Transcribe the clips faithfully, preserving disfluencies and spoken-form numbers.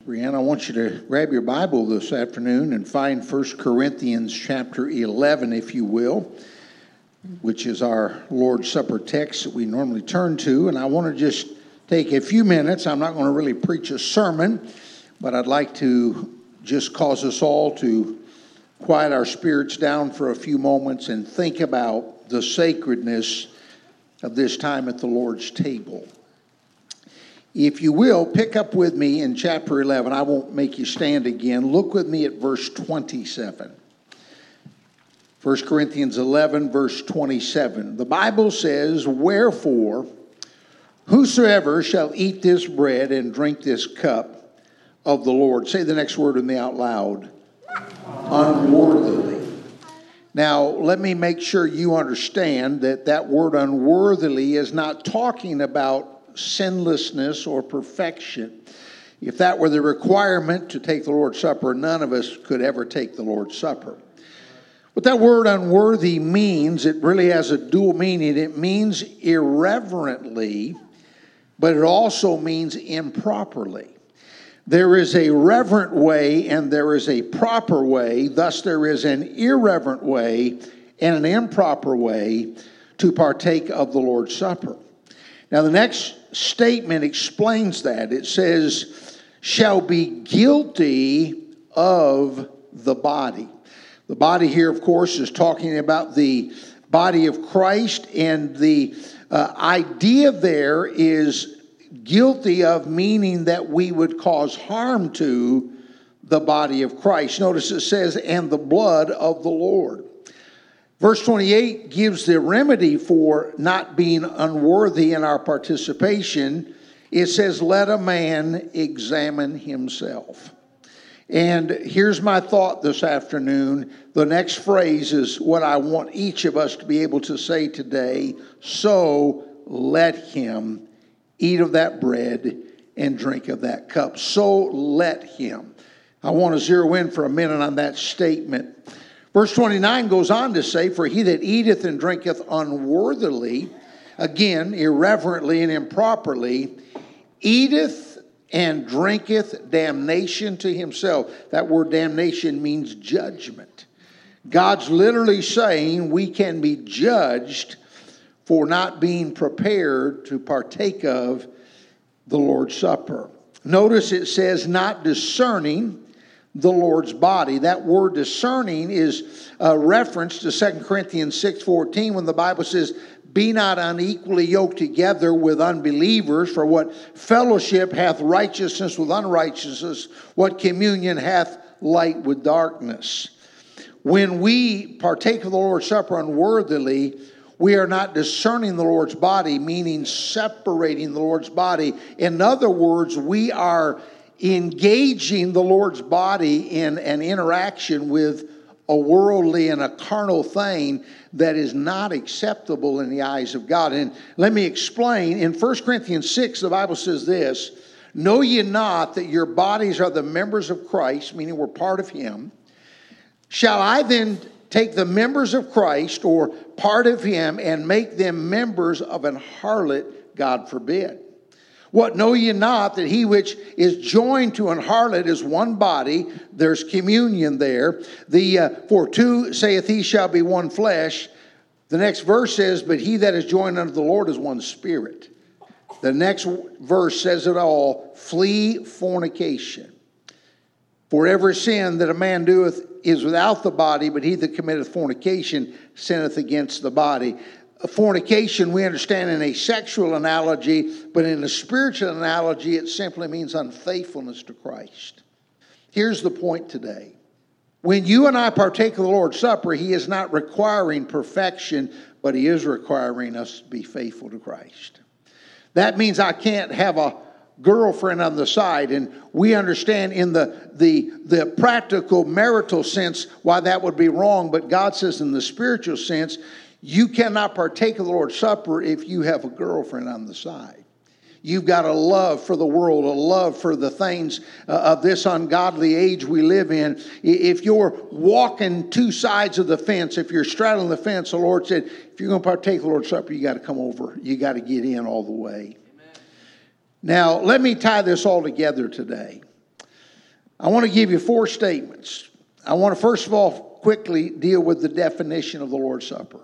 Brianna. I want you to grab your Bible this afternoon and find First Corinthians chapter eleven, if you will, which is our Lord's Supper text that we normally turn to. And I want to just take a few minutes. I'm not going to really preach a sermon, but I'd like to just cause us all to quiet our spirits down for a few moments and think about the sacredness of this time at the Lord's table. If you will, pick up with me in chapter eleven. I won't make you stand again. Look with me at verse twenty-seven. First Corinthians eleven, verse twenty-seven. The Bible says, "Wherefore, whosoever shall eat this bread and drink this cup of the Lord," say the next word with me out loud, "unworthily." Now, let me make sure you understand that that word unworthily is not talking about sinlessness or perfection. If that were the requirement to take the Lord's Supper, none of us could ever take the Lord's Supper. What that word unworthy means, it really has a dual meaning. It means irreverently, but it also means improperly. There is a reverent way and there is a proper way. Thus, there is an irreverent way and an improper way to partake of the Lord's Supper. Now, the next statement explains that. It says, shall be guilty of the body. The body here, of course, is talking about the body of Christ, and the uh, idea there is guilty of, meaning that we would cause harm to the body of Christ. Notice it says, and the blood of the Lord. Verse twenty-eight gives the remedy for not being unworthy in our participation. It says, let a man examine himself. And here's my thought this afternoon. The next phrase is what I want each of us to be able to say today. So let him eat of that bread and drink of that cup. So let him. I want to zero in for a minute on that statement. Verse twenty-nine goes on to say, for he that eateth and drinketh unworthily, again, irreverently and improperly, eateth and drinketh damnation to himself. That word damnation means judgment. God's literally saying we can be judged for not being prepared to partake of the Lord's Supper. Notice it says not discerning the Lord's body. That word discerning is a reference to Second Corinthians six fourteen, when the Bible says, be not unequally yoked together with unbelievers, for what fellowship hath righteousness with unrighteousness? What communion hath light with darkness? When we partake of the Lord's Supper unworthily, we are not discerning the Lord's body, meaning separating the Lord's body. In other words, we are engaging the Lord's body in an interaction with a worldly and a carnal thing that is not acceptable in the eyes of God. And let me explain. In First Corinthians six, the Bible says this, know ye not that your bodies are the members of Christ, meaning we're part of him? Shall I then take the members of Christ, or part of him, and make them members of an harlot? God forbid. What, know ye not that he which is joined to an harlot is one body? There's communion there. The uh, for two, saith he, shall be one flesh. The next verse says, but he that is joined unto the Lord is one spirit. The next verse says it all, flee fornication. For every sin that a man doeth is without the body, but he that committeth fornication sinneth against the body. Fornication, we understand in a sexual analogy, but in a spiritual analogy, it simply means unfaithfulness to Christ. Here's the point today. When you and I partake of the Lord's Supper, he is not requiring perfection, but he is requiring us to be faithful to Christ. That means I can't have a girlfriend on the side, and we understand in the, the, the practical marital sense why that would be wrong, but God says in the spiritual sense, you cannot partake of the Lord's Supper if you have a girlfriend on the side. You've got a love for the world, a love for the things uh, of this ungodly age we live in. If you're walking two sides of the fence, if you're straddling the fence, the Lord said, if you're going to partake of the Lord's Supper, you got to come over. You got to get in all the way. Amen. Now, let me tie this all together today. I want to give you four statements. I want to first of all quickly deal with the definition of the Lord's Supper.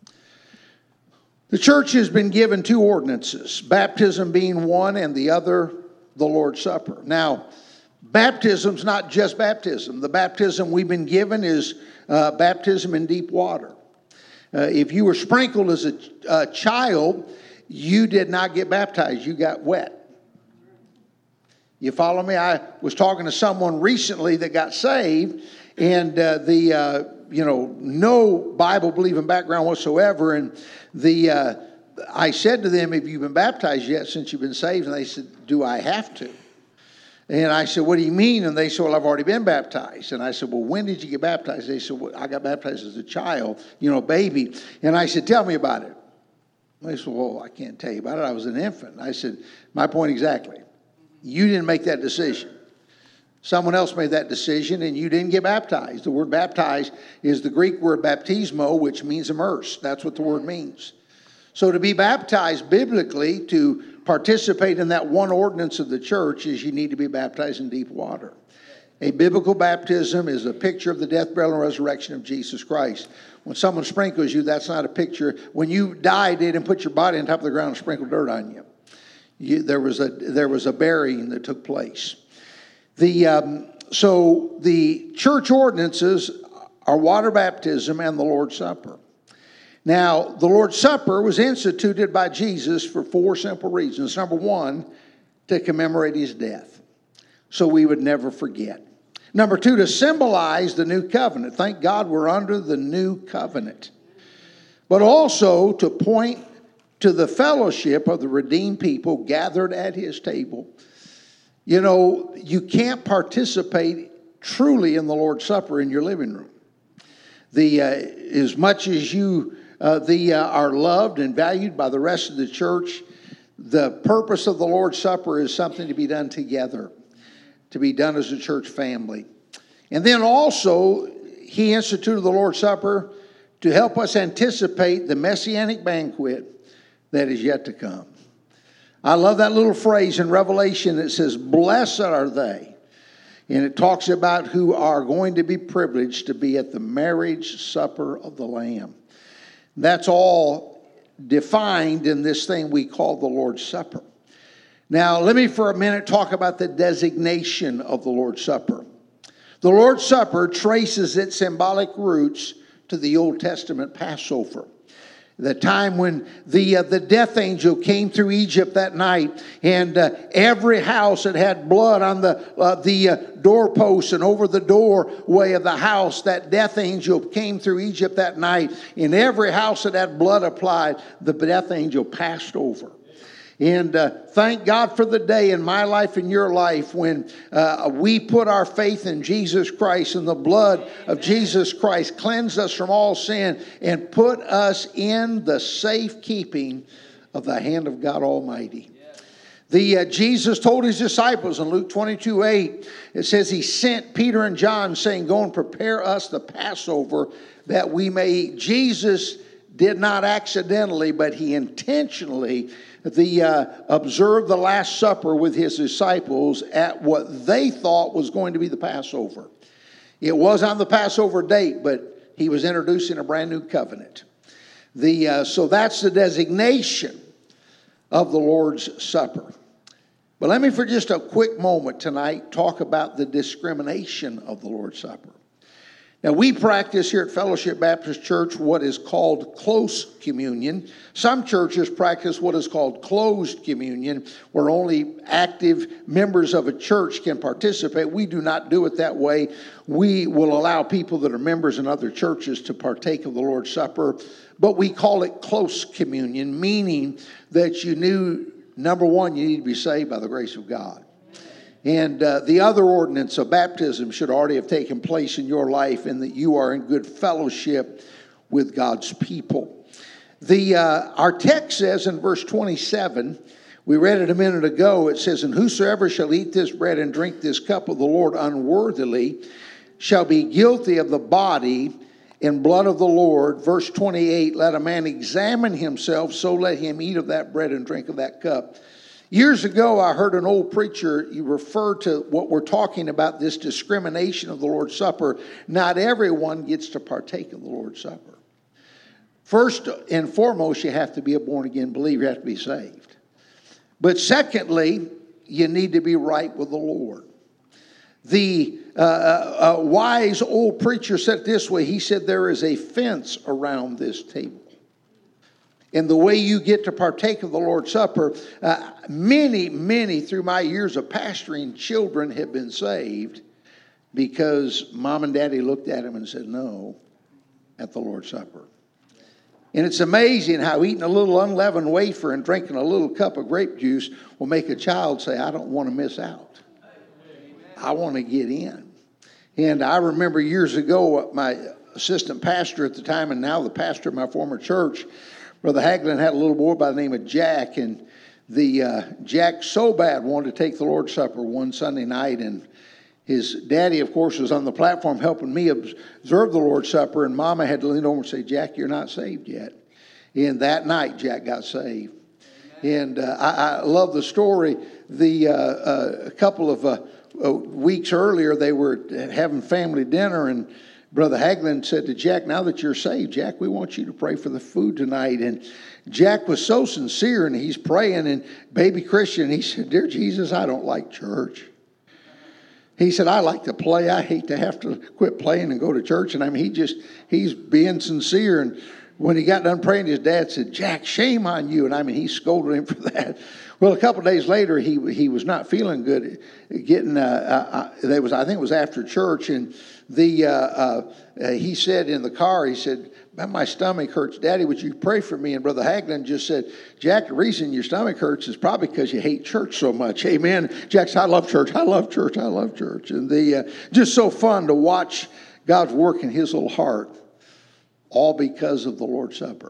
The church has been given two ordinances, baptism being one and the other the Lord's Supper. Now, baptism's not just baptism. The baptism we've been given is uh, baptism in deep water. Uh, if you were sprinkled as a, a child, you did not get baptized. You got wet. You follow me? I was talking to someone recently that got saved, and uh, the uh, you know no Bible believing background whatsoever, and the uh, I said to them, "Have you been baptized yet since you've been saved?" And they said, "Do I have to?" And I said, "What do you mean?" And they said, "Well, I've already been baptized." And I said, "Well, when did you get baptized?" They said, "Well, I got baptized as a child, you know, baby." And I said, "Tell me about it." They said, "Well, I can't tell you about it. I was an infant." I said, "My point exactly. You didn't make that decision. Someone else made that decision, and you didn't get baptized." The word baptized is the Greek word baptismo, which means immerse. That's what the word means. So to be baptized biblically, to participate in that one ordinance of the church, is you need to be baptized in deep water. A biblical baptism is a picture of the death, burial, and resurrection of Jesus Christ. When someone sprinkles you, that's not a picture. When you died, they didn't put your body on top of the ground and sprinkle dirt on you. You, there was a there was a burying that took place. The um, so the church ordinances are water baptism and the Lord's Supper. Now, the Lord's Supper was instituted by Jesus for four simple reasons. Number one, to commemorate his death, so we would never forget. Number two, to symbolize the new covenant. Thank God we're under the new covenant. But also to point to the fellowship of the redeemed people gathered at his table. You know, you can't participate truly in the Lord's Supper in your living room. The uh, as much as you uh, the uh, are loved and valued by the rest of the church, the purpose of the Lord's Supper is something to be done together, to be done as a church family. And then also, he instituted the Lord's Supper to help us anticipate the messianic banquet that is yet to come. I love that little phrase in Revelation that says, "Blessed are they." And it talks about who are going to be privileged to be at the marriage supper of the Lamb. That's all defined in this thing we call the Lord's Supper. Now, let me for a minute talk about the designation of the Lord's Supper. The Lord's Supper traces its symbolic roots to the Old Testament Passover. The time when the uh, the death angel came through Egypt that night, and uh, every house that had blood on the uh, the uh, doorposts and over the doorway of the house, that death angel came through Egypt that night. In every house that had blood applied, the death angel passed over. And uh, thank God for the day in my life and your life when uh, we put our faith in Jesus Christ, and the blood of Jesus Christ cleansed us from all sin and put us in the safekeeping of the hand of God Almighty. The uh, Jesus told his disciples in Luke twenty-two eight, it says he sent Peter and John saying, "Go and prepare us the Passover that we may eat." Jesus did not accidentally, but he intentionally the uh, observed the Last Supper with his disciples at what they thought was going to be the Passover. It was on the Passover date, but he was introducing a brand new covenant. The uh, so that's the designation of the Lord's Supper. But let me for just a quick moment tonight talk about the discrimination of the Lord's Supper. Now, we practice here at Fellowship Baptist Church what is called close communion. Some churches practice what is called closed communion, where only active members of a church can participate. We do not do it that way. We will allow people that are members in other churches to partake of the Lord's Supper, but we call it close communion, meaning that you knew, number one, you need to be saved by the grace of God. And uh, the other ordinance of baptism should already have taken place in your life, and that you are in good fellowship with God's people. The uh, our text says in verse twenty-seven, we read it a minute ago, it says, "And whosoever shall eat this bread and drink this cup of the Lord unworthily shall be guilty of the body and blood of the Lord." Verse twenty-eight, "Let a man examine himself, so let him eat of that bread and drink of that cup." Years ago, I heard an old preacher you refer to what we're talking about, this discrimination of the Lord's Supper. Not everyone gets to partake of the Lord's Supper. First and foremost, you have to be a born-again believer. You have to be saved. But secondly, you need to be right with the Lord. The uh, uh, wise old preacher said it this way. He said, there is a fence around this table. And the way you get to partake of the Lord's Supper, uh, many, many through my years of pastoring, children have been saved because mom and daddy looked at them and said no at the Lord's Supper. And it's amazing how eating a little unleavened wafer and drinking a little cup of grape juice will make a child say, I don't want to miss out. I want to get in. And I remember years ago, my assistant pastor at the time and now the pastor of my former church, Brother Hagelin, had a little boy by the name of Jack, and the uh, Jack so bad wanted to take the Lord's Supper one Sunday night, and his daddy, of course, was on the platform helping me observe the Lord's Supper, and Mama had to lean over and say, Jack, you're not saved yet. And that night, Jack got saved. And uh, I, I love the story. The uh, uh, a couple of uh, uh, weeks earlier, they were having family dinner, and Brother Hagelin said to Jack, now that you're saved, Jack, we want you to pray for the food tonight. And Jack was so sincere, and he's praying, and baby Christian, he said, dear Jesus, I don't like church. He said, I like to play. I hate to have to quit playing and go to church. And I mean, he just, he's being sincere. And when he got done praying, his dad said, Jack, shame on you. And I mean, he scolded him for that. Well, a couple of days later, he he was not feeling good. Getting, uh, uh, there was, I think it was after church, and the uh, uh, uh, he said in the car, he said, my stomach hurts. Daddy, would you pray for me? And Brother Hagelin just said, Jack, the reason your stomach hurts is probably because you hate church so much. Amen. Jack said, I love church. I love church. I love church. And the uh, just so fun to watch God's work in his little heart, all because of the Lord's Supper.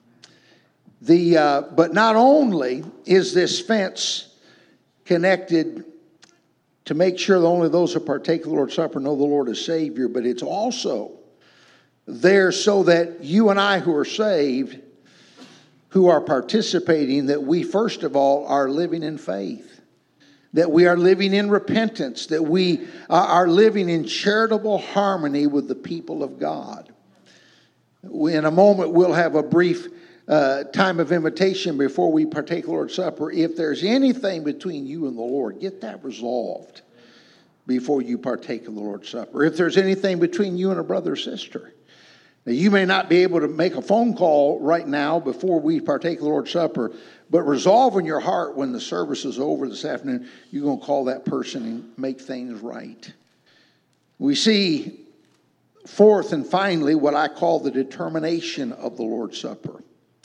The uh, but not only is this fence connected to make sure that only those who partake of the Lord's Supper know the Lord as Savior, but it's also there so that you and I who are saved, who are participating, that we first of all are living in faith, that we are living in repentance, that we are living in charitable harmony with the people of God. In a moment, we'll have a brief uh, time of invitation before we partake of the Lord's Supper. If there's anything between you and the Lord, get that resolved before you partake of the Lord's Supper. If there's anything between you and a brother or sister, now you may not be able to make a phone call right now before we partake of the Lord's Supper, but resolve in your heart when the service is over this afternoon, you're going to call that person and make things right. We see, fourth and finally, what I call the determination of the Lord's Supper.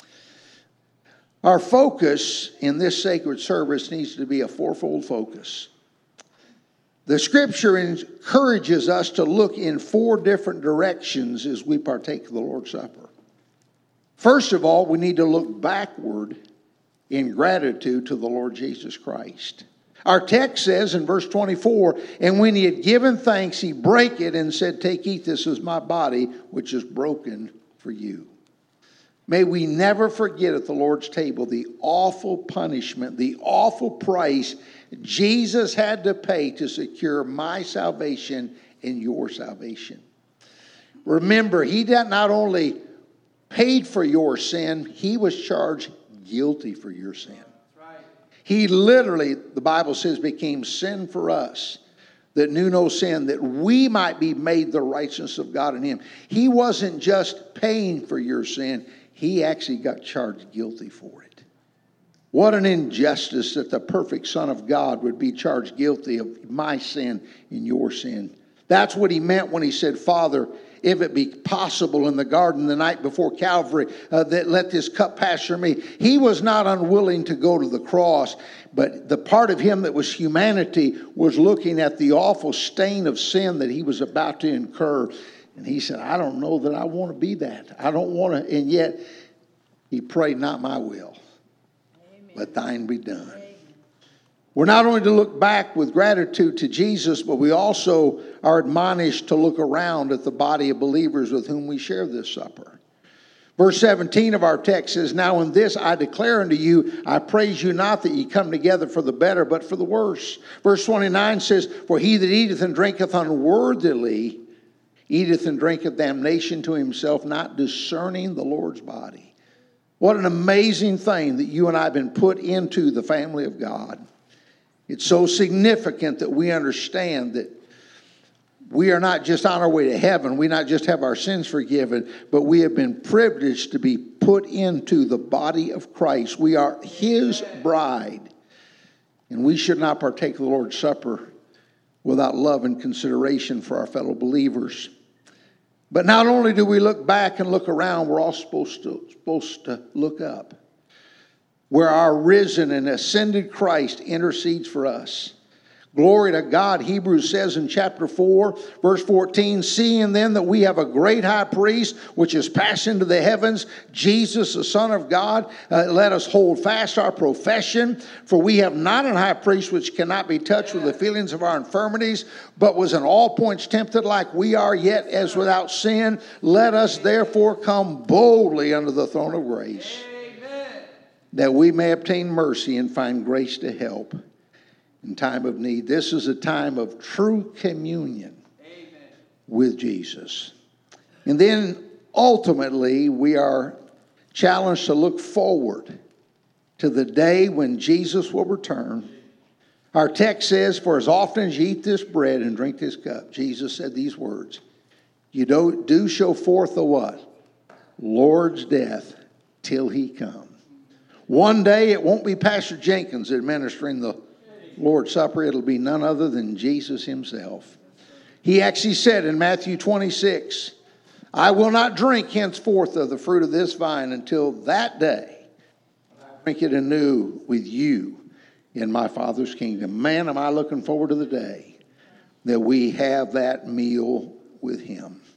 Our focus in this sacred service needs to be a fourfold focus. The Scripture encourages us to look in four different directions as we partake of the Lord's Supper. First of all, we need to look backward in gratitude to the Lord Jesus Christ. Our text says in verse twenty-four, and when he had given thanks, he brake it and said, take, eat, this is my body, which is broken for you. May we never forget at the Lord's table the awful punishment, the awful price Jesus had to pay to secure my salvation and your salvation. Remember, he did not only paid for your sin, he was charged guilty for your sin. He literally, the Bible says, became sin for us that knew no sin, that we might be made the righteousness of God in him. He wasn't just paying for your sin. He actually got charged guilty for it. What an injustice that the perfect Son of God would be charged guilty of my sin and your sin. That's what he meant when he said, Father, if it be possible in the garden the night before Calvary, uh, that let this cup pass from me. He was not unwilling to go to the cross, but the part of him that was humanity was looking at the awful stain of sin that he was about to incur. And he said, I don't know that I want to be that. I don't want to. And yet he prayed, not my will, Amen. But thine be done. Amen. We're not only to look back with gratitude to Jesus, but we also are admonished to look around at the body of believers with whom we share this supper. Verse seventeen of our text says, now in this I declare unto you, I praise you not that ye come together for the better, but for the worse. Verse twenty-nine says, for he that eateth and drinketh unworthily, eateth and drinketh damnation to himself, not discerning the Lord's body. What an amazing thing that you and I have been put into the family of God. It's so significant that we understand that we are not just on our way to heaven. We not just have our sins forgiven, but we have been privileged to be put into the body of Christ. We are his bride. And we should not partake of the Lord's Supper without love and consideration for our fellow believers. But not only do we look back and look around, we're all supposed to, supposed to look up, where our risen and ascended Christ intercedes for us. Glory to God. Hebrews says in chapter four, verse fourteen, seeing then that we have a great high priest, which is passed into the heavens, Jesus, the Son of God, uh, let us hold fast our profession. For we have not an high priest which cannot be touched with the feelings of our infirmities, but was in all points tempted like we are, yet as without sin. Let us therefore come boldly under the throne of grace, Amen, that we may obtain mercy and find grace to help in time of need. This is a time of true communion, Amen, with Jesus. And then ultimately we are challenged to look forward to the day when Jesus will return. Our text says, for as often as you eat this bread and drink this cup, Jesus said these words, you do, do show forth the what? Lord's death till he come. One day it won't be Pastor Jenkins administering the Lord's Supper. It'll be none other than Jesus himself. He actually said in Matthew twenty-six, I will not drink henceforth of the fruit of this vine until that day I drink it anew with you in my Father's kingdom. Man, am I looking forward to the day that we have that meal with him.